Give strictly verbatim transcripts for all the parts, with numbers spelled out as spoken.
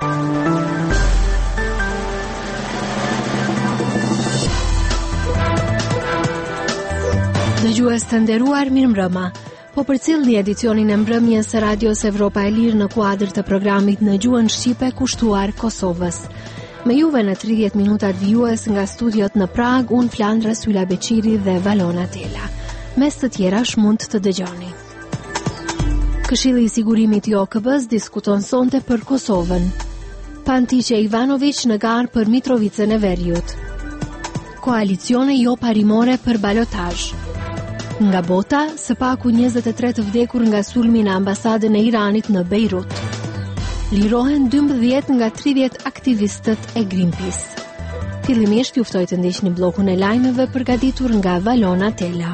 Dëgjues të nderuar, mirëmbrëma. Po përcjellni edicionin e mbrëmjes së Radios Evropa e Lirë në kuadër të programit në gjuhën shqipe kushtuar Kosovës. Me juve në tridhjetë minutat vijues nga studiot në Prag, unë Flandra Sylla Beqiri dhe Valona Tela. Mes të tjerash mund të dëgjoni. Këshilli i Sigurimit i O K B-s diskuton sonte për Kosovën. Pantiqe Ivanović në garë për Mitrovicën e Veriut. Koalicione jo parimore për balotazh. Nga bota, së paku njëzet e tre të vdekur nga sulmi në ambasadën e Iranit në Beirut. Lirohen dymbëdhjetë nga tridhjetë aktivistët e Greenpeace. Fillimisht ju ftoj të ndiqni bllokun e lajmeve përgatitur nga Valona Tela.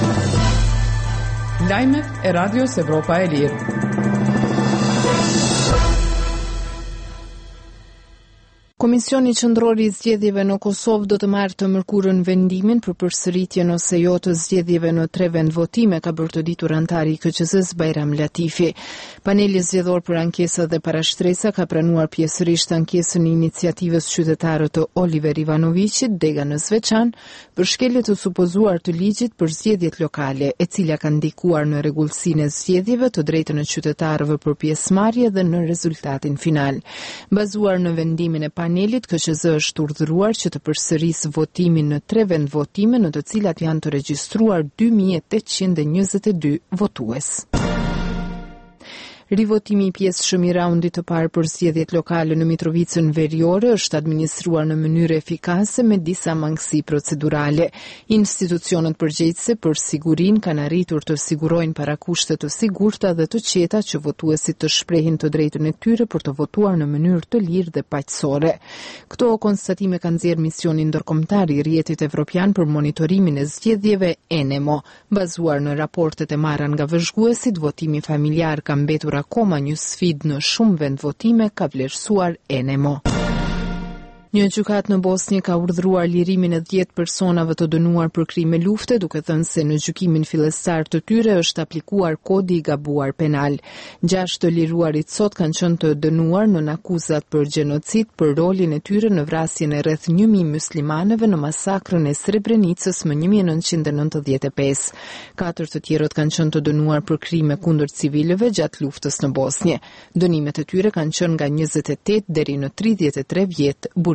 Lajmet e Radios Evropa e Lirë. Komisioni Qendror i Zgjedhjeve në Kosovë do të marrë të mërkurën vendimin për përsëritjen ose jo të zgjedhjeve në tre vendvotime, ka bërë të ditur antari i K Q Z-s Bajram Latifi. Paneli zgjedhor për ankesa dhe parashtresa ka pranuar pjesërisht ankesën e iniciativës qytetare të Oliver Ivanovićit, Dega në Sveçan, për shkelje të supozuar të ligjit për zgjedhjet lokale, e cila ka ndikuar në rregullsinë e zgjedhjeve, të drejtën e qytetarëve për pjesëmarrje dhe në rezultatin final. Bazuar në vendimin e panelit, K Q Z është urdhëruar që të përsërisë votimin në tre vendvotime në të cilat janë të regjistruar dy mijë e tetëqind e njëzet e dy votues. Rivotimi i pjesëshëm i raundit të parë për zgjedhjet lokale në Mitrovicën Veriore është administruar në mënyrë efikase me disa mangësi procedurale. Institucionet përgjegjëse për sigurinë kanë arritur të sigurojnë parakushte të sigurta dhe të qeta që votuesit të shprehin të drejtën e tyre për të votuar në mënyrë të lirë dhe paqësore. Këto konstatime kanë nxjerrë misioni ndërkombëtar i Rrjetit Evropian për monitorimin e zgjedhjeve ENEMO. Bazuar në raportet e marra nga vëzhguesit, votimi familjar ka mbetur akoma një sfidë në shumë vendvotime, ka vlerësuar ENEMO. Një gjykat në Bosnjë ka urdhëruar lirimin e dhjetë personave të dënuar për krime lufte, duke thënë se në gjykimin fillestar të tyre është aplikuar kodi i gabuar penal. Gjashtë të liruarit sot kanë qenë të dënuar në akuzat për gjenocid për rolin e tyre në vrasjen e rreth një mijë muslimanëve në masakrën e Srebrenicës më një mijë e nëntëqind e nëntëdhjetë e pesë. Katër të tjerët kanë qenë të dënuar për krime kundër civilëve gjatë luftës në Bosnjë. Dënimet e tyre kanë qenë nga njëzet e tetë deri në tridhjetë e tre vjet burg.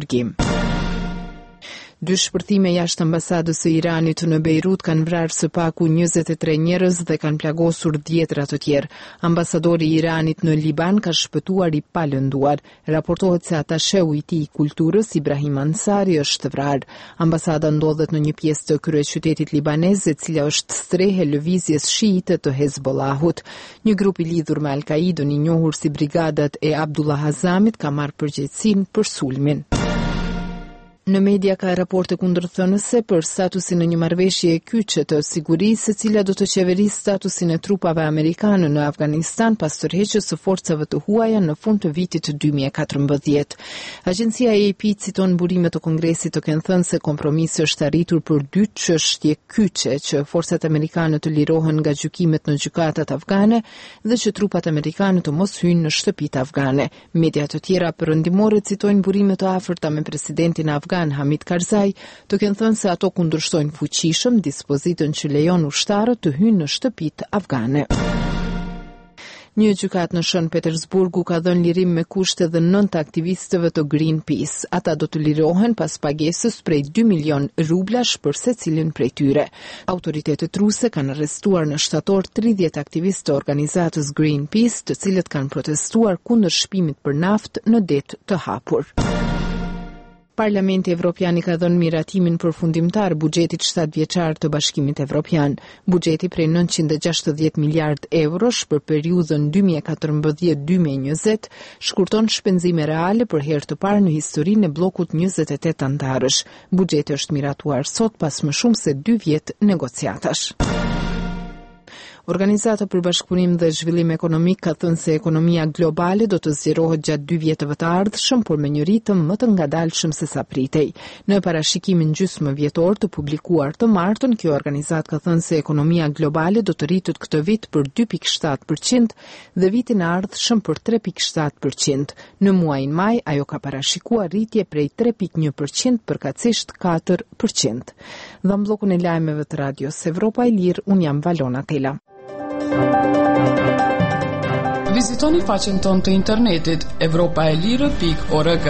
Dy shpërthime jashtë ambasadës së Iranit në Beirut kanë vrarë së paku njëzet e tre njerëz dhe kanë plagosur dhjetëra të tjerë. Ambasadori i Iranit në Liban ka shpëtuar i palënduar. Raportohet se atasheu i tij i kulturës, Ibrahim Ansari, është vrarë. Ambasada ndodhet në një pjesë të kryeqytetit libanez, e cila është strehe lëvizjes shiite të Hezbollahut. Një grup i lidhur me Al-Qaidën i njohur si Brigadat e Abdullah Hazamit ka marrë përgjegjësinë për sulmin. Në media ka raporte kundërthënëse për statusin e një marrëveshje e kyçe të sigurisë, e cila do të qeverisë statusin e trupave amerikanë në Afganistan pas tërheqjes së forcave të huaja në fund të vitit dy mijë e katërmbëdhjetë. Agjencia A P citon burime të Kongresit të kenë thënë se kompromisi është arritur për dy çështje kyçe, që forcat amerikane të lirohen nga gjykimet në gjykatat afgane dhe që trupat amerikanë të mos hyjnë në shtëpitë afgane. Media të tjera perëndimore citojnë burime të afërta me presidentin afgan Hamid Karzai, të kenë thënë se ato kundërshtojnë fuqishëm dispozitën që lejon ushtarët të hyjnë në shtëpitë afgane. Një gjykat në Shën Petersburgu ka dhënë lirim me kushte dhe nëntë aktivistëve të Greenpeace. Ata do të lirohen pas pagesës prej dy milion rublash për secilin prej tyre. Autoritetet ruse kanë arrestuar në shtator tridhjetë aktivistë të organizatës Greenpeace, të cilët kanë protestuar kundër shpimit për naftë në det të hapur. Parlamenti Evropian i ka dhënë miratimin përfundimtar buxhetit shtatëvjeçar të Bashkimit Evropian. Buxheti prej nëntëqind e gjashtëdhjetë miliard eurosh për periudhën dy mijë e katërmbëdhjetë dy mijë e njëzet shkurton shpenzime reale për herë të parë në historinë e bllokut njëzet e tetë antarësh. Buxheti është miratuar sot pas më shumë se dy vjet negociatash. Organizata për Bashkëpunim dhe Zhvillim Ekonomik ka thënë se ekonomia globale do të zgjerohet gjatë dy vjetëve të ardhshëm, por me një ritëm më të ngadalshëm se sa pritej. Në parashikimin gjysmë vjetor të publikuar të martën, kjo organizatë ka thënë se ekonomia globale do të rritet këtë vit për dy pikë shtatë përqind dhe vitin e ardhshëm për tre pikë shtatë përqind. Në muajin maj, ajo ka parashikuar rritje prej tre pikë një përqind përkatësisht katër përqind. Dhe mbllokun e lajmeve të Radios Evropa e Lirë, un jam Valona Tela. Vizitoni faqen tonë të internetit evropa e lirë pikë org.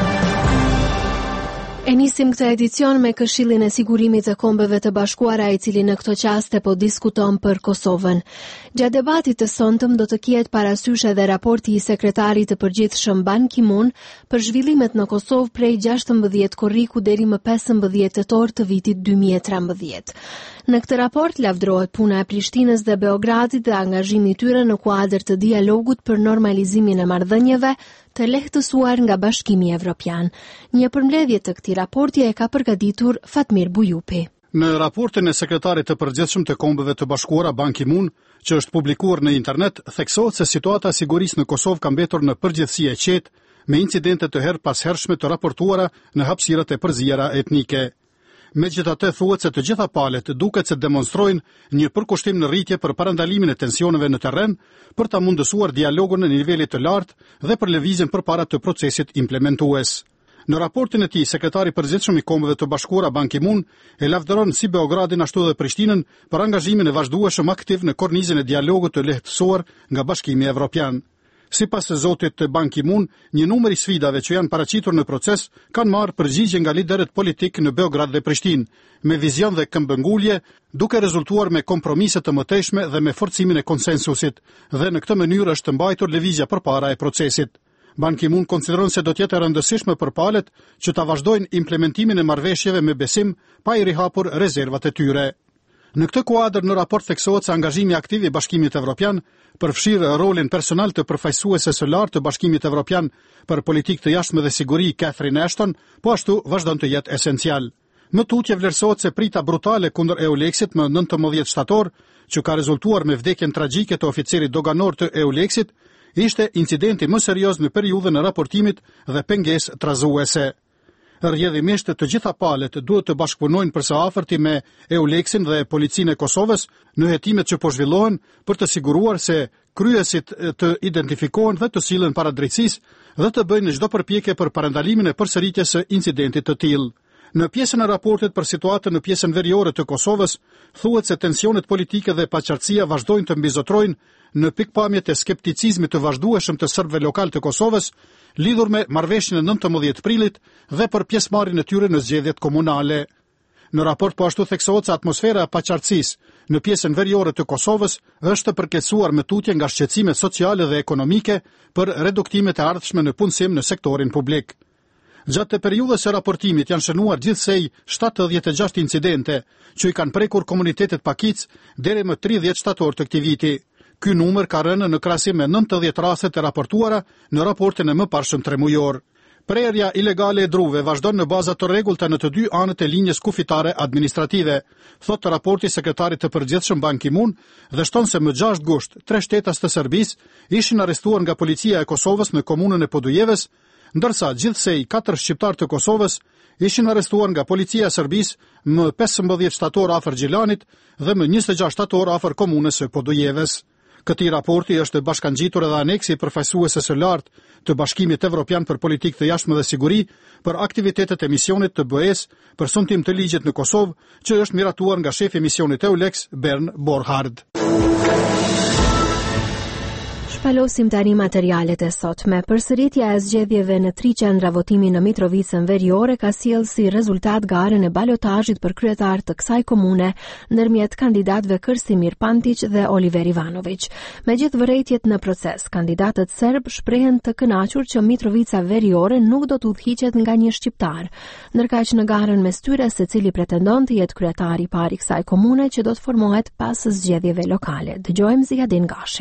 E nisim këtë edicion me Këshillin e Sigurimit të Kombeve të Bashkuara, i cili në këto qaste po diskuton për Kosovën. Gjatë debatit të sontëm do të ketë parasysh edhe raporti i sekretarit të përgjithshëm Ban Ki-moon për zhvillimet në Kosovë prej gjashtëmbëdhjetë korriku deri më pesëmbëdhjetë tetor të vitit dy mijë e trembëdhjetë. Në këtë raport lavdrohet puna e Prishtinës dhe Beogradit dhe angazhimi i tyre në kuadër të dialogut për normalizimin e marrëdhënieve të lehtësuar nga Bashkimi Evropian. Një përmbledhje të këtij raporti e ka përgatitur Fatmir Bujupi. Në raportin e sekretarit të përgjithshëm të Kombeve të Bashkuara Ban Ki-moon, që është publikuar në internet, theksohet se situata e sigurisë në Kosovë ka mbetur në përgjithësi e qetë, me incidente të her pas hershme të raportuara në hapësirat e përzijera etnike. Megjithatë, thuhet se të gjitha palët duket se demonstrojnë një përkushtim në rritje për parandalimin e tensioneve në terren, për ta mundësuar dialogun në nivele të lartë dhe për lëvizjen përpara të procesit implementues. Në raportin e tij, sekretari i përgjithshëm i Kombeve të Bashkuara Ban Ki-moon e lavdëron si Beogradin ashtu edhe Prishtinën për angazhimin e vazhdueshëm aktiv në kornizën e dialogut të lehtësuar nga Bashkimi Evropian. Sipas së zotit Ban Ki-moon, një numër i sfidave që janë paraqitur në proces kanë marrë përgjigje nga liderët politik në Beograd dhe Prishtinë, me vizion dhe këmbëngulje, duke rezultuar me kompromise të mëtejshme dhe me forcimin e konsensusit, dhe në këtë mënyrë është mbajtur lëvizja përpara e procesit. Ban Ki-moon konsideron se do të jetë e rëndësishme për palët që ta vazhdojnë implementimin e marrëveshjeve me besim, pa i rihapur rezervat e tyre. Në këtë kuadër, në raport theksohet se angazhimi aktiv i Bashkimit Evropian përfshirë rolin personal të përfaqësueses së lartë të Bashkimit Evropian për politikë të jashtme dhe siguri Catherine Ashton, po ashtu vazhdon të jetë esencial. Më tutje vlerësohet se prita brutale kundër EULEX-it më nëntëmbëdhjetë shtator, që ka rezultuar me vdekjen tragjike të oficerit doganor të EULEX-it, ishte incidenti më serioz në periudhën e raportimit dhe pengesë trazuese. Rrjedhimisht të gjitha palët duhet të bashkëpunojnë për së afërti me EULEX-in dhe Policinë e Kosovës në hetimet që po zhvillohen për të siguruar se kryesit të identifikohen dhe të sillen para drejtësisë dhe të bëjnë çdo përpjekje për parandalimin e përsëritjes së incidentit të tillë. Në pjesën e raportit për situatën në pjesën veriore të Kosovës, thuhet se tensionet politike dhe paqartësia vazhdojnë të mbizotrojnë në pikpamjet e skepticizmit të vazhdueshëm të serbëve lokal të Kosovës, lidhur me marrëveshjen e nëntëmbëdhjetë prillit dhe për pjesëmarrjen e tyre në zgjedhjet komunale. Në raport po ashtu theksohet se atmosfera e paqartësisë në pjesën veriore të Kosovës është të përkeçuar me tutje nga shqetësimet sociale dhe ekonomike për reduktimet e ardhshme në punësim në sektorin publik. Gjatë të periudhës së raportimit janë shënuar gjithsej shtatëdhjetë e gjashtë incidente që i kanë prekur komunitetet pakic deri më tridhjetë shtator të këtij viti. Ky numër ka rënë në krahasim me nëntëdhjetë rastet e raportuara në raportin e mëparshëm tremujor. Prerja ilegale e druve vazhdon në baza të rregullta në të dy anët e linjës kufitare administrative, thotë raporti i sekretarit të përgjithshëm Ban Ki-moon, dhe shton se më gjashtë gusht, tre shtetas të Serbisë ishin arrestuar nga policia e Kosovës në komunën e Podujeves, ndërsa gjithsej katër shqiptar të Kosovës ishin arrestuar nga policia e Serbisë më pesëmbëdhjetë shtator afër Gjilanit dhe më njëzet e gjashtë shtator afër komunës së Podujeves. Këtij raporti është bashkangjitur edhe aneksi përfaqësuese së lartë të Bashkimit Evropian për politikë të jashtme dhe siguri për aktivitetet e misionit të B E-s për suntim të ligjit në Kosovë, që është miratuar nga shefi i misionit EULEX, Bern Borhard. Shpalosim tani materialet e sotme. Përsëritja e zgjedhjeve në tri qendra votimi në Mitrovicën Veriore ka sjellë si rezultat garën e balotazhit për kryetar të kësaj komune ndërmjet kandidatëve Kërsimir Pantić dhe Oliver Ivanović. Me gjithë vërejtjet në proces, kandidatët serb shprehen të kënaqur që Mitrovica Veriore nuk do të udhëhiqet nga një shqiptar, ndërkaq në garën mes tyre secili pretendon të jetë kryetari i parë i kësaj komune që do të formohet pas zgjedhjeve lokale. Dëgjojmë Ziadin Gashin.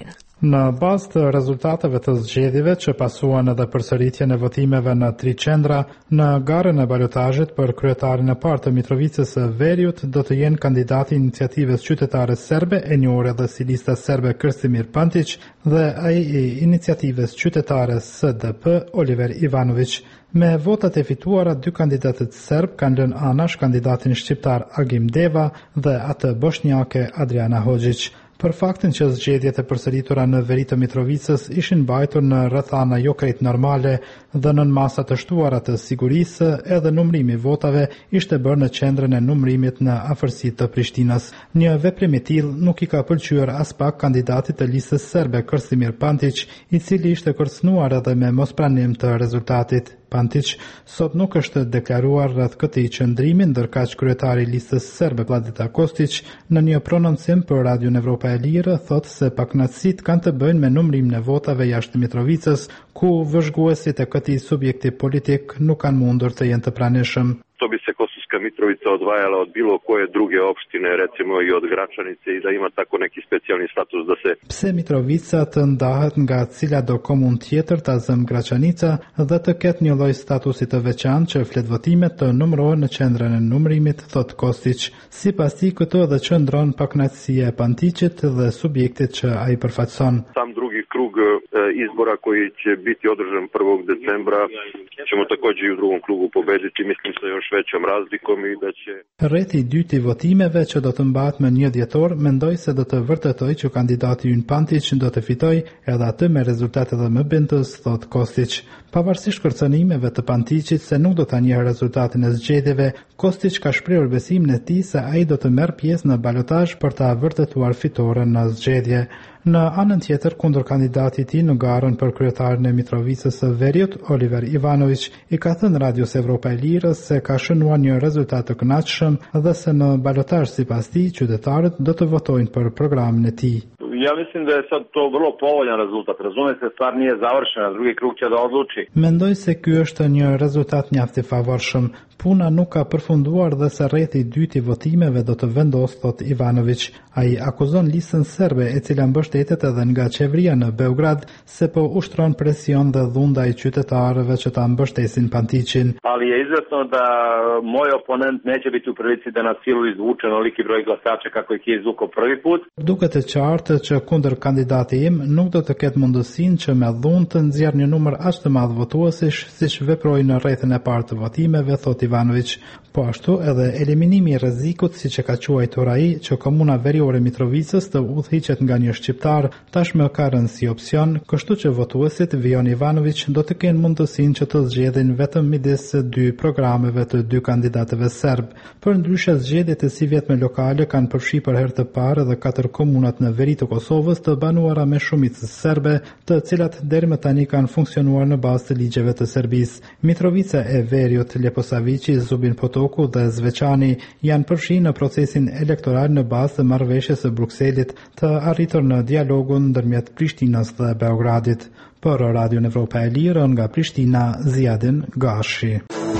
Në bazë të rezultateve të zgjedhjeve që pasuan edhe përsëritjen e votimeve në tri qendra, në garën e balotazhit për kryetarin e parë të Mitrovicës së Veriut do të jenë kandidati i Iniciativës Qytetare Serbe, e njohur edhe si Lista Serbe Krstimir Pantić, dhe ai i Iniciativës Qytetare S D P Oliver Ivanović. Me votat e fituara, dy kandidatët serb kanë lënë anash kandidatin shqiptar Agim Deva dhe atë bosnjake Adriana Hoxhić. Për faktin që zgjedhjet e përsëritura në veri të Mitrovicës ishin mbajtur në rrethana jo krejt normale dhe nën masa të shtuara të sigurisë, edhe numrimi votave ishte bërë në qendrën e numrimit në afërsi të Prishtinës. Një veprim i tillë nuk i ka pëlqyer as pak kandidatit të listës serbe Krstimir Pantić, i cili ishte kërcënuar edhe me mospranim të rezultatit. Pantić sot nuk është deklaruar rreth këtij qëndrimi, ndërkaq kryetari i listës serbe Vladeta Kostić në një prononcim për Radion Evropa e Lirë thotë se pakënaqësitë kanë të bëjnë me numrimin e votave jashtë Mitrovicës, ku vëzhguesit e këtij subjekti politik nuk kanë mundur të jenë të pranishëm. To bi se Kosovska Mitrovica odvajala od bilo koje druge opštine, recimo i od Gračanice, i da ima tako neki specijalni status da se... Pse Mitrovica të ndahet nga cila do komun tjetër ta zëm Gračanica dhe të ketë një lloj statusi të veçantë që fletvotimet të numërohen në qendrën e numërimit, thot Kostić. Sipas tij këto edhe qëndron pakënaqësia e Pantićit dhe subjektit që ai përfaqëson. Sam drugi krug izbora koji će biti održan prvog decembra ćemo takođe i u drugom krugu pobediti, mislim sa još većom razlikom i da će... Rreth i dytë i votimeve që do të mbahet më një dhjetor, mendoj se do të vërtetoj që kandidati ynë Pantić do të fitoj edhe atë me rezultate edhe më bindës, thot Kostić. Pavarësisht kërcënimeve të Pantićit se nuk do ta njeh rezultatin e zgjedhjeve, Kostić ka shprehur besimin e tij se ai do të merr pjesë në balotazh për ta vërtetuar fitoren në zgjedhje. Në anën tjetër, kundër kandidatit i tij në garën për kryetarin e Mitrovicës së Veriut, Oliver Ivanović, i ka thënë Radios Evropa e Lirës se ka shënuar një rezultat të kënaqshëm dhe se në balotazh sipas tij qytetarët do të votojnë për programin e tij. Ja mislim da je sad to vrlo povoljan rezultat. Razume se, stvar nije završena, drugi krug će da odluči. Mendoj se ky është një rezultat mjaft i favorshëm. Puna nuk ka përfunduar dhe se rrethi i dytë i votimeve do të vendosë, thot Ivanović. Ai akuzon listën serbe, e cila mbështetet edhe nga qeveria në Beograd, se po ushtron presion dhe dhunda i qytetarëve që ta mbështesin Pantićin. Ali je izvesno da moj oponent neće biti u prilici da na silu izvuče onoliki broj glasača kako ih je izvukao prvi put. Duket e qartë që kundër kandidati im nuk do të ketë mundësinë që me dhunë të nxjerrë një numër aq të madh votuesish siç veproi në rrethin e parë të votimeve, thot Ivanović. Po ashtu edhe eliminimi i rrezikut, siç e ka quajtur ai, që komuna veriore Mitrovicës të udhëhiqet nga një shqiptar, tashmë ka rënë si opsion, kështu që votuesit vijon Ivanović do të kenë mundësinë që të zgjedhin vetëm midis së dy programeve të dy kandidatëve serb. Përndryshe, zgjedhjet e si vjetme lokale kanë përfshi për herë të parë edhe katër komunat në veri të Kosovës të banuara me shumicë serbe, të cilat deri më tani kanë funksionuar në bazë të ligjeve të Serbisë. Mitrovica e Veriut, Leposavići, Zubin Potoku dhe Zveçani janë përfshirë në procesin elektoral në bazë të marrëveshjes së Brukselit të arritur në dialogun ndërmjet Prishtinës dhe Beogradit. Për Radion Evropa e Lirë nga Prishtina, Ziadin Gashi.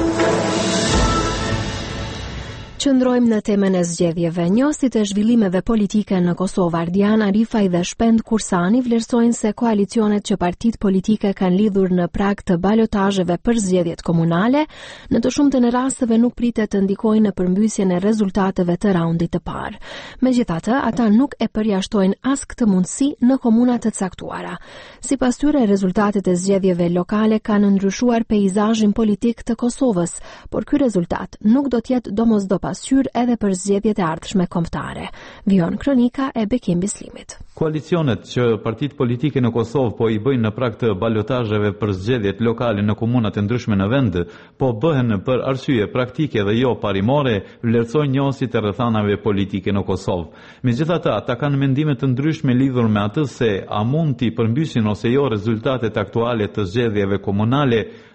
Qëndrojmë në temën e zgjedhjeve. Njohësit e zhvillimeve politike në Kosovë, Ardian Arifaj dhe Shpend Kursani, vlerësojnë se koalicionet që partitë politike kanë lidhur në prag të balotazheve për zgjedhjet komunale, në të shumtën e rasteve nuk pritet të ndikojnë në përmbysjen e rezultateve të raundit të parë. Megjithatë, ata nuk e përjashtojnë as këtë mundësi në komuna të caktuara. Sipas tyre, rezultatet e zgjedhjeve lokale kanë ndryshuar peizazhin politik të Kosovës, por ky rezultat nuk do të jetë domosdoshmë pasqyrë edhe për zgjedhjet e ardhshme kombëtare. Vijon kronika e Bekim Bislimit. Koalicionet që partitë politike në Kosovë po i bëjnë në prag të balotazheve për zgjedhjet lokale në komunat e ndryshme në vend, po bëhen për arsye praktike dhe jo parimore, vlerësojnë njohësit e rrethanave politike në Kosovë. Megjithatë, ata kanë mendime të ndryshme lidhur me atë se a mund t'i përmbysin ose jo rezultatet aktuale të zgjedhjeve komunale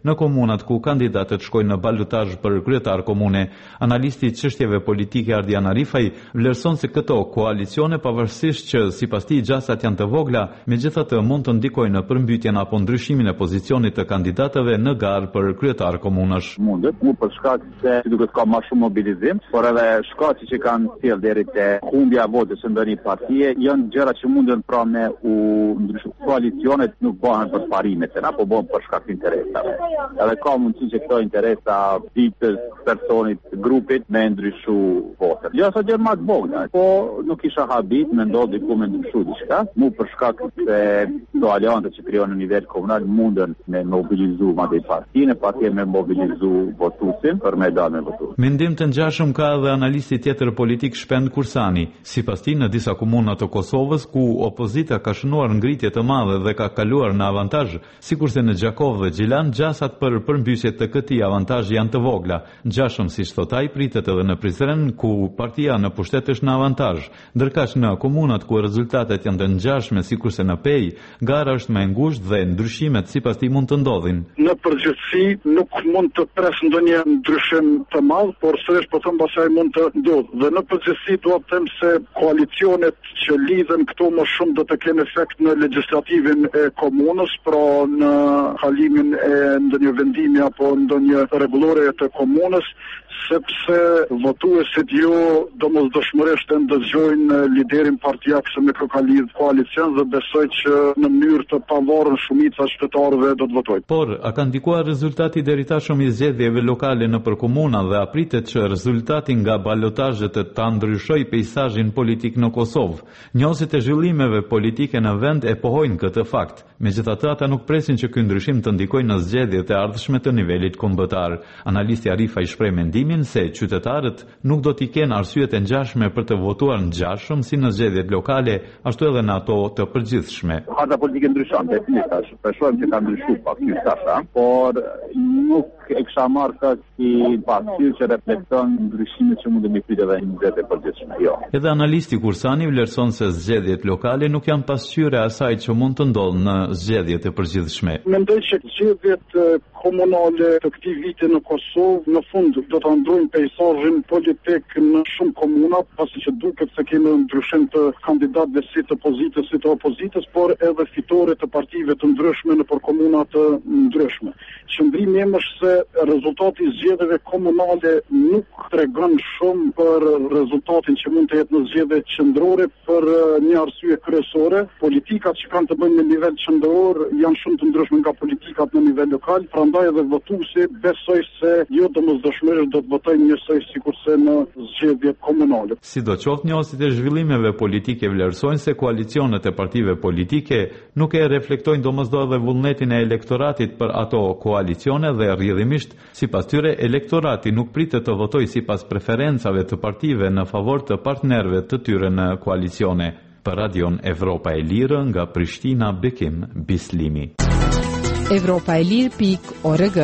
në komunat ku kandidatët shkojnë në balotazh për kryetar komune. Analisti i çështjeve politike Ardian Arifaj vlerëson se këto koalicione, pavarësisht që sipas tij gjasat janë të vogla, megjithatë mund të ndikojnë në përmbytjen apo ndryshimin e pozicionit të kandidatëve në garë për kryetar komunësh. Mundet, mu për shkak se duket ka më shumë mobilizim, por edhe shkaqe që kanë sjell deri te humbja e votës së ndonjë partie, janë gjëra që munden pra me u ndryshu. Koalicionet nuk bëhen për parimet, na po bëhen për shkak të interesave. Edhe ka mundësi që këto interesa ditës, personit, grupit me ndryshu votën. Jo sa gjë më të vogla, po nuk isha habit me ndodhi ku me ndryshu diçka, mu për shkak se do aliancat që krijohen në nivel komunal munden me mobilizu madje partinë, partia me mobilizu votuesin për me dalë me votu. Mendim të ngjashëm ka edhe analisti tjetër politik Shpend Kursani. Sipas tij, në disa komuna të Kosovës ku opozita ka shënuar ngritje të madhe dhe ka kaluar në avantazh, sikurse në Gjakov dhe Gjilan, gjasat për përmbysje të këtij avantazhi janë të vogla. Ngjashëm siç thot ai, pritet edhe në Prizren ku partia në pushtet është në avantazh, ndërkaq në komunat ku rezultatet janë të ngjashme sikurse në Pej, gara është më e ngushtë dhe ndryshimet sipas tij mund të ndodhin. Në përgjithësi nuk mund të pres ndonjë ndryshim të madh, por sërish po them pasaj mund të ndodhë. Dhe në përgjithësi dua të them se koalicionet që lidhen këto më shumë do të kenë efekt në legjislativin e komunës, pra në kalimin e ndonjë vendimi apo ndonjë rregullore të komunës, sepse votuesit jo domosdoshmërisht e ndëgjojnë liderin partijak se me kë ka lidh koalicion dhe besoj që në mënyrë të pavarur shumica e qytetarëve do të votojnë. Por a ka ndikuar rezultati deri tashmë i zgjedhjeve lokale nëpër komuna dhe a pritet që rezultati nga balotazhet të ndryshojë peizazhin politik në Kosovë? Njohësit e zhvillimeve politike në vend e pohojnë këtë fakt. Megjithatë, ata nuk presin që ky ndryshim të ndikojë në zgjedhjet e ardhshme të nivelit kombëtar. Analisti Arifaj shpreh mendimin se qytetarët nuk do t'i kenë arsyet e ngjashme për të votuar ngjashëm si në zgjedhjet lokale, ashtu edhe në ato të përgjithshme. Harta politike ndryshon, definitivisht, shpresojmë që ka ndryshuar pak ky tash, por nuk e kisha marrë këtë si pasqyrë që reflekton ndryshimet që mund të pritet edhe në zgjedhjet e përgjithshme. Jo. Edhe analisti Kursani vlerëson se zgjedhjet lokale nuk janë pasqyrë e asaj që mund të ndodhë në zgjedhjet e përgjithshme. Mendoj që zgjedhjet komunale të këtij viti në Kosovë në fund do të ndrojnë peizazhin politik në shumë komuna, pasi që duket se kemi ndryshim të kandidatëve si të pozitës si të opozitës, por edhe fitore të partive të ndryshme nëpër komuna të ndryshme. Qëndrimi im është se rezultati i zgjedhjeve komunale nuk tregon shumë për rezultatin që mund të jetë në zgjedhjet qendrore për një arsye kryesore. Politikat që kanë të bëjnë në nivel qendror janë shumë të ndryshme nga politikat në nivel lokal, prandaj edhe votuesi besoj se jo domosdoshmërisht do të votojnë njësoj sikurse në zgjedhjet komunale. Sidoqoftë, njohësit e zhvillimeve politike vlerësojnë se koalicionet e partive politike nuk e reflektojnë domosdoshmërisht edhe vullnetin e elektoratit për ato koalicione dhe rrjedhimisht, sipas tyre, elektorati nuk pritet të votojë sipas preferencave të partive në favor të partnerëve të tyre në koalicione. Për Radion Evropa e Lirë nga Prishtina, Bekim Bislimi. Evropa e Lirë pikë org.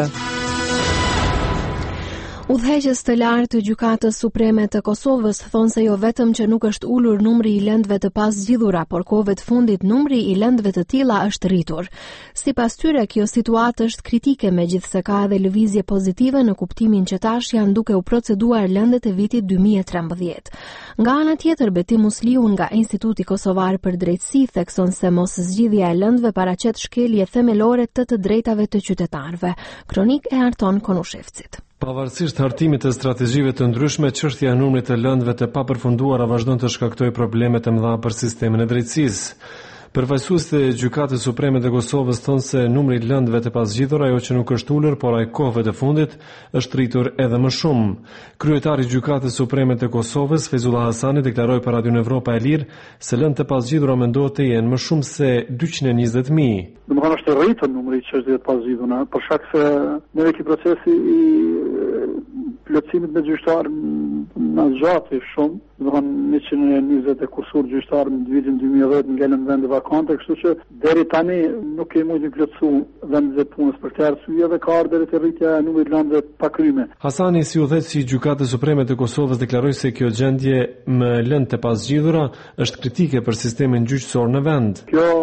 Udhëheqës të lartë të Gjykatës Supreme të Kosovës thonë se jo vetëm që nuk është ulur numri i lëndëve të pazgjidhura, por kohëve të fundit numri i lëndëve të tilla është rritur. Sipas tyre, kjo situatë është kritike, megjithse ka edhe lëvizje pozitive në kuptimin që tash janë duke u proceduar lëndët e vitit dy mijë e trembëdhjetë. Nga ana tjetër, Betim Musliu nga Instituti Kosovar për Drejtësi thekson se mos zgjidhja e lëndëve paraqet shkelje themelore të të drejtave të qytetarëve. Kronik e Arton Konushevcit. Pavarësisht hartimit të strategjive të ndryshme, çështja e numrit të lëndëve të papërfunduara vazhdon të shkaktojë probleme të mëdha për sistemin e drejtësisë. Përfaqësuesit e Gjykatës Supreme të Kosovës thonë se numri i lëndëve të pazgjidhura ajo që nuk është ulur, por ai kohëve të fundit është rritur edhe më shumë. Kryetari i Gjykatës Supreme të Kosovës, Fezullah Hasani, deklaroi për Radion Evropa e Lirë se lëndët e pazgjidhura mendohet të jenë më shumë se dyqind e njëzet mijë. Domethënë është rritur numri i çështjeve të pazgjidhura, për shkak se në ky procesi i plotësimit me gjyqtar në gjatë shumë, domethënë njëqind e njëzet e kusur gjyqtar në vitin dy mijë e dhjetë ngelën vende vakante, kështu që deri tani nuk kemi mundë të plotësu vendet e punës për këtë arsye dhe ka ardhur deri te rritja e numrit të lëndëve pa kryme. Hasani, si udhëheqësi i Gjykatës Supreme të Kosovës, deklaroi se kjo gjendje me lëndë të pazgjidhura është kritike për sistemin gjyqësor në vend. Kjo është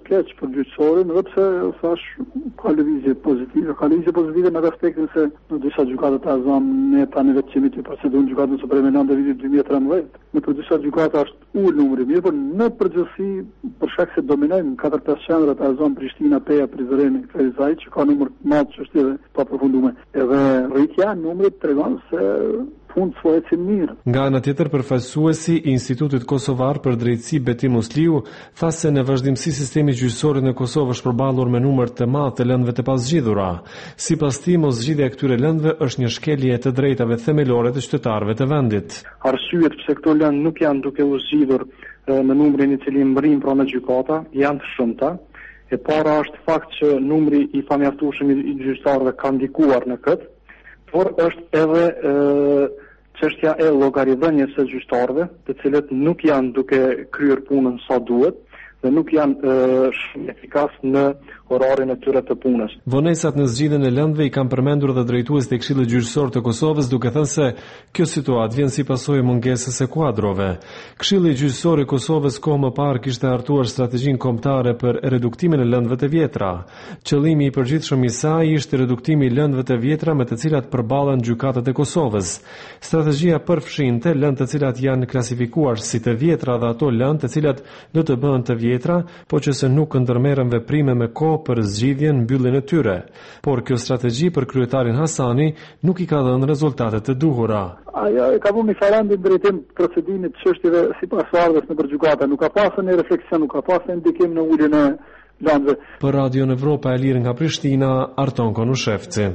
keq për gjyqësorin, edhe pse thash ka lëvizje pozitive, ka lëvizje pozitive në aspektin se në disa gjykata të azam ne tani vetë qemi të procedurën gjykatën supreme në vitit dy mijë e trembëdhjetë. Në për disa gjykata është ul numri mirë, por në përgjithësi për shkak se dominojnë katër pesë qendra të azam Prishtina, Peja, Prizren, Ferizaj, që ka numër të madh çështjeve pa përfunduar. Edhe rritja e numrit tregon se punë të ecin mirë. Nga ana tjetër, përfaqësuesi i Institutit Kosovar për Drejtësi Beti Musliu tha se në vazhdimsi sistemi gjyqësor në Kosovë është përballur me numër të madh të lëndëve të pazgjidhura. Sipas tij, moszgjidhja e këtyre lëndëve është një shkelje e të drejtave themelore të qytetarëve të vendit. Arsyet pse këto lëndë nuk janë duke u zgjidhur në numrin i cili mbërrin pranë gjykata janë të shumta. E para është fakt që numri i pamjaftueshëm i gjyqtarëve ka ndikuar në këtë, por është edhe çështja e llogaridhënies së gjyqtarëve, të cilët nuk janë duke kryer punën sa duhet dhe nuk janë shumë efikas në orarin e tyre të punës. Vonesat në zgjidhjen e lëndëve i kanë përmendur dhe drejtuesi i Këshillit Gjyqësor të Kosovës, duke thënë se kjo situatë vjen si pasojë mungesës së kuadrove. Këshilli Gjyqësor i Kosovës kohë më parë kishte hartuar strategjinë kombëtare për reduktimin e lëndëve të vjetra. Qëllimi i përgjithshëm i saj ishte reduktimi i lëndëve të vjetra me të cilat përballen gjykatat e Kosovës. Strategjia përfshinte lëndë të cilat janë klasifikuar si të vjetra dhe ato lëndë të cilat do të bëhen të vjetra, po që se nuk ndërmerren veprime me kohë për zgjidhjen mbylljen e tyre. Por kjo strategji për kryetarin Hasani nuk i ka dhënë rezultate të duhura. Ajo e ka vënë farandë drejtim procedimit çështjeve sipas ardhës në gjykata, nuk ka pasur një refleksion, nuk ka pasur ndikim në uljen e lëndëve. Për Radio Evropa e Lirë nga Prishtina, Arton Konushevci.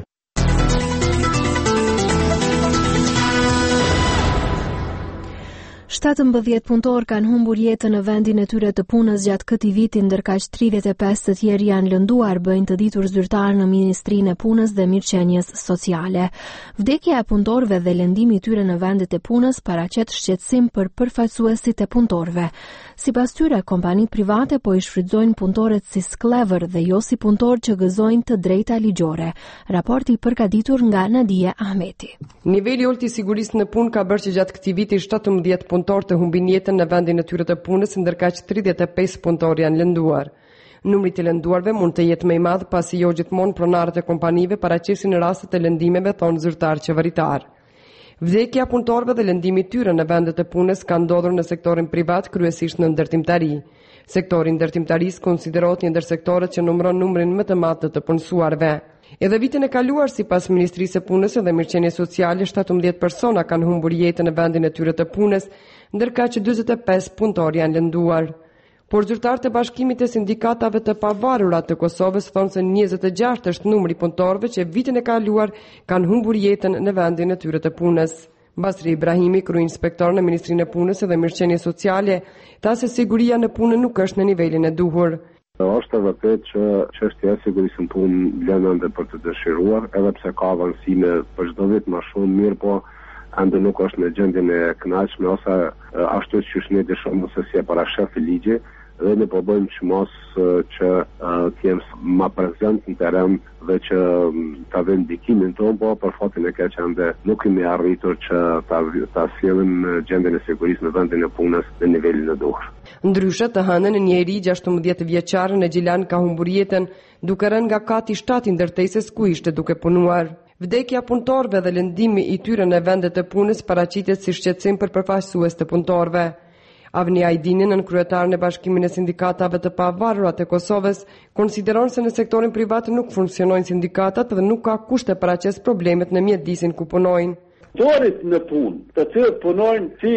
shtatëmbëdhjetë punëtor kanë humbur jetën në vendin e tyre të punës gjatë këtij viti, ndërkaq tridhjetë e pesë të tjerë janë lënduar, bëjnë të ditur zyrtar në Ministrinë e Punës dhe Mirëqenies Sociale. Vdekja e punëtorëve dhe lëndimi i tyre në vendet e punës paraqet shqetësim për përfaqësuesit e punëtorëve. Sipas tyre, kompani private po i shfrytëzojnë punëtorët si sklever dhe jo si punëtorë që gëzojnë të drejta ligjore. Raporti i përgatitur nga Nadia Ahmeti. Niveli ulët i sigurisë në punë ka bërë që gjatë këtij viti shtatëmbëdhjetë punëtorë të humbin jetën në vendin e tyre të punës, ndërkaq tridhjetë e pesë punëtorë janë lënduar. Numri i lënduarve mund të jetë më i madh pasi jo gjithmonë pronarët e kompanive paraqesin rastet e lëndimeve, thon zyrtar qeveritar. Vdekja e punëtorëve dhe lëndimi i tyre në vendet e punës ka ndodhur në sektorin privat, kryesisht në ndërtimtari. Sektori i ndërtimtarisë konsiderohet një ndër sektorët që numëron numrin më të madh të punësuarve. Edhe vitin e kaluar, sipas Ministrisë së Punës dhe Mirëqenies Sociale, shtatëmbëdhjetë persona kanë humbur jetën në vendin e tyre të punës, ndërkaq dyzet e pesë punëtorë janë lënduar. Por zyrtarët e Bashkimit të Sindikatave të Pavarura të Kosovës thonë se njëzet e gjashtë është numri i punëtorëve që vitin e kaluar kanë humbur jetën në vendin e tyre të punës. Basri Ibrahimi, kryeinspektor në Ministrinë e Punës dhe Mirëqenies Sociale, tha se siguria në punë nuk është në nivelin e duhur. Është e vërtetë që çështja e sigurisë në punë lënë ende për të dëshiruar, edhe pse ka avancime për çdo vit më shumë, mirë po ende nuk është në gjendjen e kënaqshme ose ashtu siç ne dëshirojmë se si e parashef ligji, dhe ne po bëjmë çmos që të jemë më prezant në teren dhe që ta vëmë ndikimin tonë, po për fatin e keq ende nuk kemi arritur që ta ta sjellim gjendjen e sigurisë në vendin e punës në nivelin e duhur. Ndryshe, të hënën një njeri gjashtëmbëdhjetë vjeçar në Gjilan ka humbur jetën duke rënë nga kati shtatë i ndërtesës ku ishte duke punuar. Vdekja punëtorëve dhe lëndimi i tyre në vendet e punës paraqitet si shqetësim për përfaqësues të punëtorëve. Avni Ajdini, nën kryetarin e Bashkimit të Sindikatave të Pavarura të Kosovës, konsideron se në sektorin privat nuk funksionojnë sindikatat dhe nuk ka kushte paraqes problemet në mjedisin ku punojnë. Punëtorit në punë, të cilët punojnë si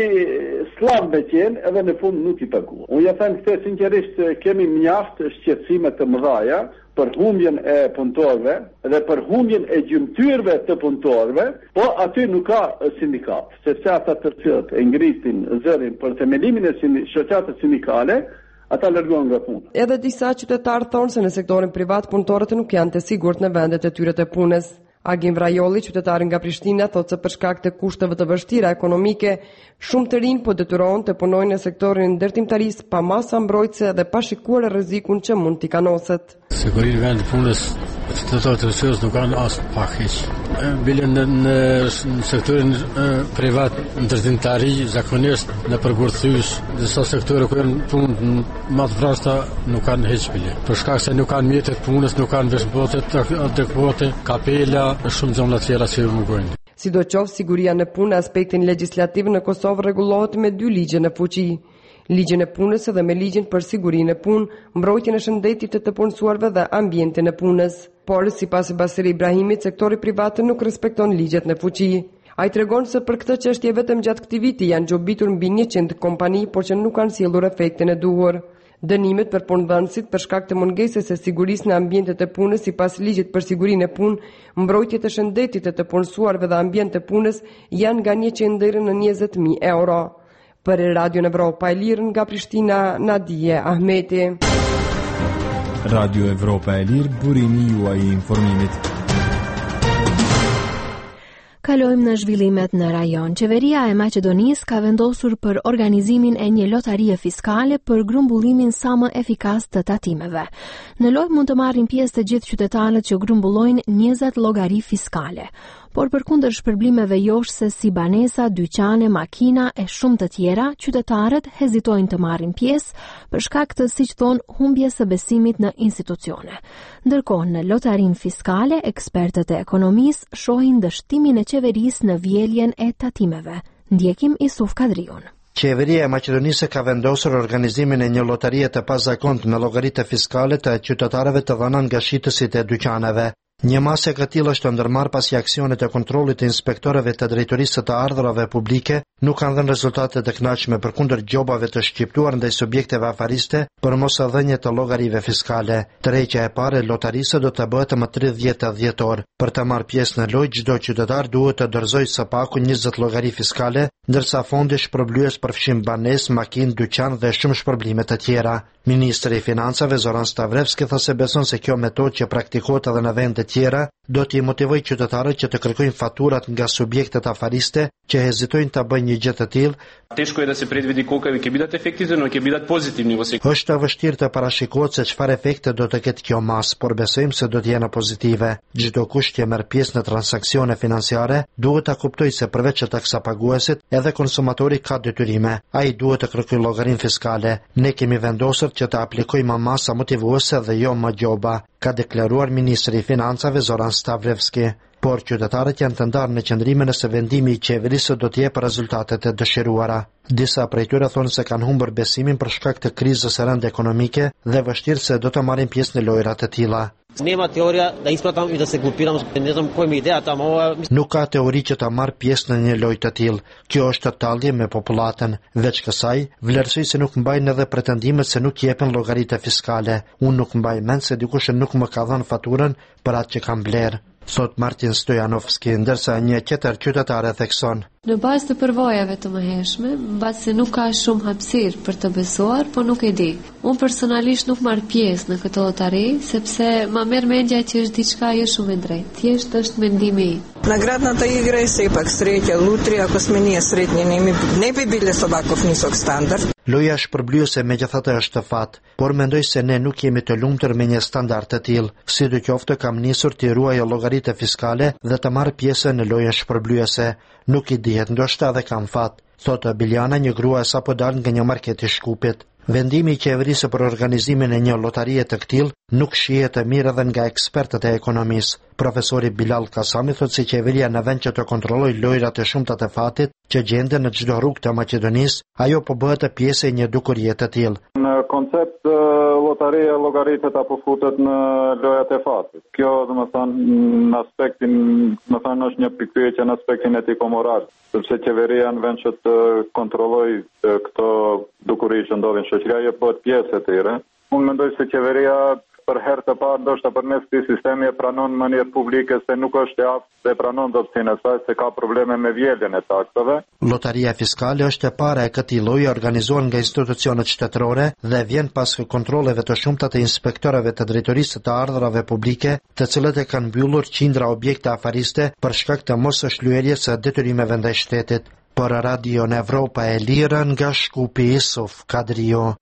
slam me qenë edhe në fund nuk i paguhen. Unë ja them këtë sinqerisht, kemi mjaft shqetësime të mëdha për humbjen e punëtorëve dhe për humbjen e gjymtyrëve të punëtorëve, po aty nuk ka sindikat, sepse ata të cilët e ngritin zërin për themelimin e shoqatës sindikale, ata largohen nga puna. Edhe disa qytetarë thonë se në sektorin privat punëtorët nuk janë të sigurt në vendet e tyre të punës. Agim Vrajolli, qytetari nga Prishtina, thotë se për shkak të kushteve të vështira ekonomike, shumë të rinj po detyrohen të punojnë në sektorin ndërtimtarisë pa masa mbrojtëse dhe pa shikuar rrezikun që mund t'i kanoset. Sigurisht vendi punës qytetarët e Kosovës nuk kanë as pak hiç. bile në, në, në sektorin privat, ndërtimtari, zakonisht në përgurthysh, disa sektore ku janë punë më të vrasta nuk kanë hiç bile. Për shkak se nuk kanë mjetet punës, nuk kanë veshbotet adekuate, kapela, shumë gjëra të tjera që mungojnë. Sidoqoftë, siguria në punë në aspektin legjislativ në Kosovë rregullohet me dy ligje në fuqi. Ligjin e punës dhe me ligjin për sigurinë e punë, mbrojtjen e shëndetit të të punësuarve dhe ambientin e punës. Por, sipas Basiri Ibrahimit, sektori privat nuk respekton ligjet në fuqi. Ai tregon se për këtë çështje vetëm gjatë këtij viti janë gjobitur mbi njëqind kompani, por që nuk kanë sjellur efektin e duhur. Dënimet për punëdhënësit për shkak të mungesës së sigurisë në ambientet e punës sipas ligjit për sigurinë e punë, mbrojtjet e shëndetit të të punësuarve dhe ambient të punës janë nga njëqind deri në njëzet mijë euro. Për Radio Evropa e Lirë nga Prishtina, Nadije Ahmeti. Radio Evropa e Lirë, burimi juaj i informimit. Kalojmë në zhvillimet në rajon. Qeveria e Maqedonisë ka vendosur për organizimin e një lotarie fiskale për grumbullimin sa më efikas të tatimeve. Në lojë mund të marrin pjesë të gjithë qytetarët që grumbullojnë njëzet llogari fiskale. Por përkundër shpërblimeve joshse si banesa, dyqane, makina e shumë të tjera, qytetarët hezitojnë të marrin pjesë për shkak të, siç thon, humbjes së besimit në institucione. Ndërkohë, në lotarinë fiskale, ekspertët e ekonomisë shohin dështimin e qeverisë në vjeljen e tatimeve. Ndjekim Isuf Kadriun. Qeveria e Maqedonisë ka vendosur organizimin e një lotarie të pazakontë me llogaritë fiskale të qytetarëve të dhëna nga shitësit e dyqaneve. Një masë e këtillë është ndërmarrë pasi aksionet e kontrollit të inspektorëve të drejtorisë të ardhurave publike nuk kanë dhënë rezultate të kënaqshme përkundër gjobave të shqiptuar ndaj subjekteve afariste për mos dhënie të llogarive fiskale. Tërheqja e parë e lotarisë do të bëhet më tridhjetë dhjetor. Për të marrë pjesë në lojë, çdo qytetar duhet të dorëzojë së paku njëzet llogari fiskale, ndërsa fondi shpërblyes përfshin banesë, makinë, dyqan dhe shumë shpërblime të tjera. Ministri i Financave Zoran Stavrevski tha se beson se kjo metodë që praktikohet edhe në vende tjera do t'i motivojë qytetarët që të kërkojnë faturat nga subjektet afariste që hezitojnë ta bëjnë një gjë të tillë. Teshko je da se predvidi kolika ќе bidat efekti, no ќе bidat pozitivni ose. Është e vështirë të parashikohet se çfarë efekte do të ketë kjo mas, por besojmë se do të jenë pozitive. Çdo kush që merr pjesë në transaksione financiare duhet ta kuptojë se përveç taksapaguesit, edhe konsumatori ka detyrime. Ai duhet të kërkojë llogarinë fiskale. Ne kemi vendosur që të aplikojmë masa motivuese dhe jo më gjoba, ka deklaruar ministri i Financave Zoran Stavrevski. Por qytetarët janë të ndarë në qëndrime nëse vendimi i qeverisë do të jepë rezultatet e dëshiruara. Disa prej tyre thonë se kanë humbur besimin për shkak të krizës së rëndë ekonomike dhe vështirë se do të marrin pjesë në lojra të tilla. Nema teoria da ispratam i da se grupiramo, ne znam kojim ideja tamo. Nuk ka teori që ta marr pjesë në një lojë të tillë. Kjo është tallje me popullatën. Veç kësaj, vlerësoj se nuk mbajnë edhe pretendimet se nuk jepen llogaritë fiskale. Unë nuk mbaj mend se dikush nuk më ka dhënë faturën për atë që kam blerë, thot Martin Stojanovski, ndërsa një tjetër qytetar e thekson. Në bazë të përvojave të mëhershme, mbas se nuk ka shumë hapësirë për të besuar, po nuk e di. Unë personalisht nuk marr pjesë në këtë lotari, sepse ma merr mendja që është diçka jo shumë e drejtë. Thjesht është mendimi im. Наградната игра е сепак среќа лутри, ако сме ние сретни, не, не би биле со ваков нисок стандард. Loja shpërblyese megjithatë është fat, por mendoj se ne nuk jemi të lumtur me një standard të tillë. Sidoqoftë kam nisur të ruaj llogaritë fiskale dhe të marr pjesë në lojën shpërblyese. Nuk i dihet, ndoshta edhe kam fat, thotë Biljana, një grua e sapo dal nga një market i Shkupit. Vendimi i qeverisë për organizimin e një lotarie të këtill nuk shihet e mirë edhe nga ekspertët e ekonomisë. Profesori Bilal Kasami thotë se qeveria në vend që të kontrollojë lojrat e shumta të fatit që gjenden në çdo rrugë të Maqedonisë, ajo po bëhet pjesë e një dukurie të tillë. Në koncept lotaria llogaritet apo futet në lojat e fatit. Kjo, domethënë, në aspektin, domethënë, është një pikpyetje në aspektin etiko-moral, sepse qeveria në vend që të kontrollojë këto dukuri që ndodhin në shoqëri, ajo bëhet pjesë e tyre. Unë mendoj se qeveria për herë të parë ndoshta përmes këtij sistemi e pranon në mënyrë publike se nuk është e aftë dhe pranon dobësinë e saj se ka probleme me vjeljen e taksave. Lotaria fiskale është e para e këtij lloji organizuar nga institucionet shtetërore dhe vjen pas kontrolleve të shumta të inspektorëve të drejtorisë të ardhurave publike, të cilët e kanë mbyllur qindra objekte afariste për shkak të mos shlyerjes së detyrimeve ndaj shtetit. Për Radio Evropa e Lirë nga Shkupi, Isuf Kadrio.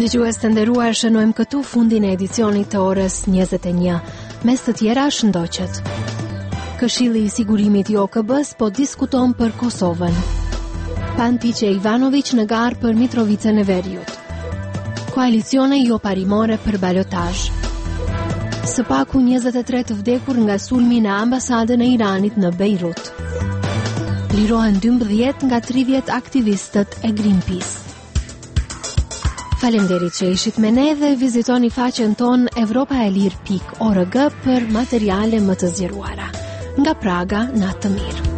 Dëgjues të nderuar, shënojmë këtu fundin e edicionit të orës njëzet e një. Mes të tjera shëndoqet. Këshilli i Sigurimit i O K B-s po diskuton për Kosovën. Pantiqe Ivanović në garë për Mitrovicën e Veriut. Koalicione jo parimore për balotazh. Së paku njëzet e tre të vdekur nga sulmi në ambasadën e Iranit në Beirut. Lirohen dymbëdhjetë nga tridhjetë aktivistët e Greenpeace. Faleminderit që ishit me ne dhe vizitoni faqen ton evropaelir pikë org për materiale më të zgjeruara. Nga Praga, natë të mirë.